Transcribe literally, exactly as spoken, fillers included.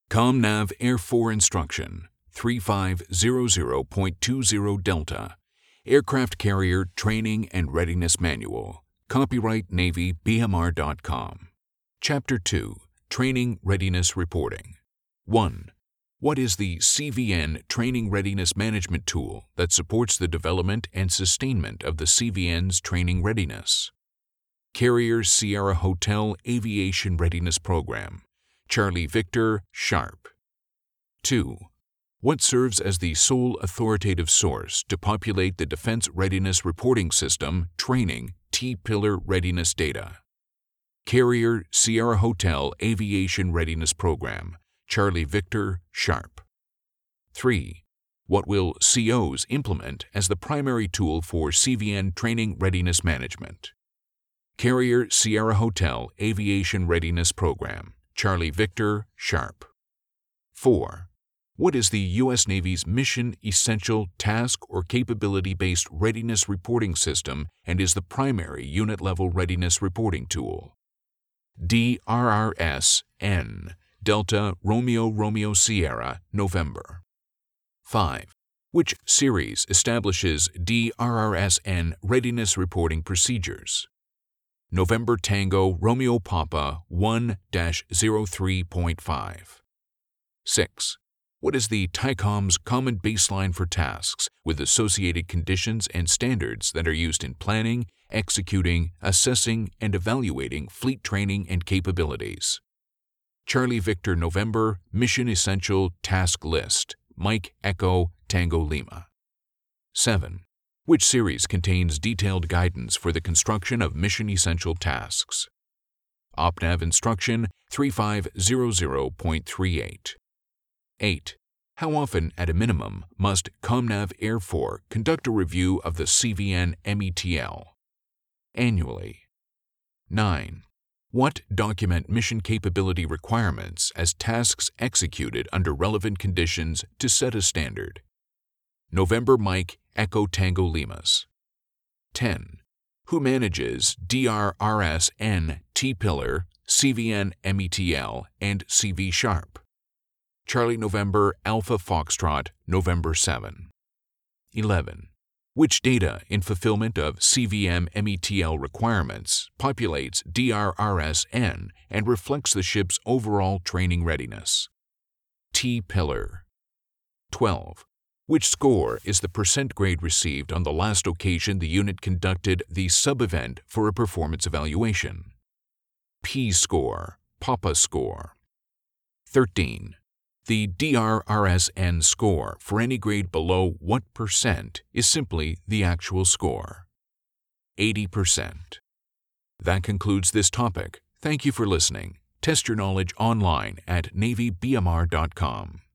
ComNav Air four Instruction three five zero zero point two zero Delta Aircraft Carrier Training and Readiness Manual. Copyright Navy B M R dot com. Chapter two. Training Readiness Reporting. one. What is the C V N Training Readiness Management Tool that supports the development and sustainment of the C V N's training readiness? Carrier Sierra Hotel Aviation Readiness Program. Charlie Victor, Sharp. two. What serves as the sole authoritative source to populate the Defense Readiness Reporting System Training T-Pillar Readiness Data? Carrier Sierra Hotel Aviation Readiness Program. Charlie Victor, Sharp. three. What will C Os implement as the primary tool for C V N training readiness management? Carrier Sierra Hotel Aviation Readiness Program. Charlie Victor, Sharp. four. What is the U S Navy's Mission Essential Task or Capability-Based Readiness Reporting System and is the primary unit-level readiness reporting tool? D R R S N, Delta Romeo Romeo Sierra, November. five. Which series establishes D R R S N readiness reporting procedures? November Tango Romeo Papa one dash zero three point five. six. What is the T I COM's common baseline for tasks with associated conditions and standards that are used in planning, executing, assessing, and evaluating fleet training and capabilities? Charlie Victor November Mission Essential Task List. Mike Echo Tango Lima. seven. Which series contains detailed guidance for the construction of mission essential tasks? OpNav Instruction three five zero zero point three eight. eight. How often, at a minimum, must ComNav Air four conduct a review of the C V N M E T L? Annually. nine. What document mission capability requirements as tasks executed under relevant conditions to set a standard? November Mike Echo Tango Limas. ten. Who manages D R R S N T-Pillar, C V N M E T L, and C V Sharp? Charlie November Alpha Foxtrot, November seventh. eleven. Which data in fulfillment of C V M M E T L requirements populates D R R S N and reflects the ship's overall training readiness? T-Pillar. twelve. Which score is the percent grade received on the last occasion the unit conducted the sub-event for a performance evaluation? P-score, Papa score. thirteen. The D R R S N score for any grade below what percent is simply the actual score? eighty percent. That concludes this topic. Thank you for listening. Test your knowledge online at Navy B M R dot com.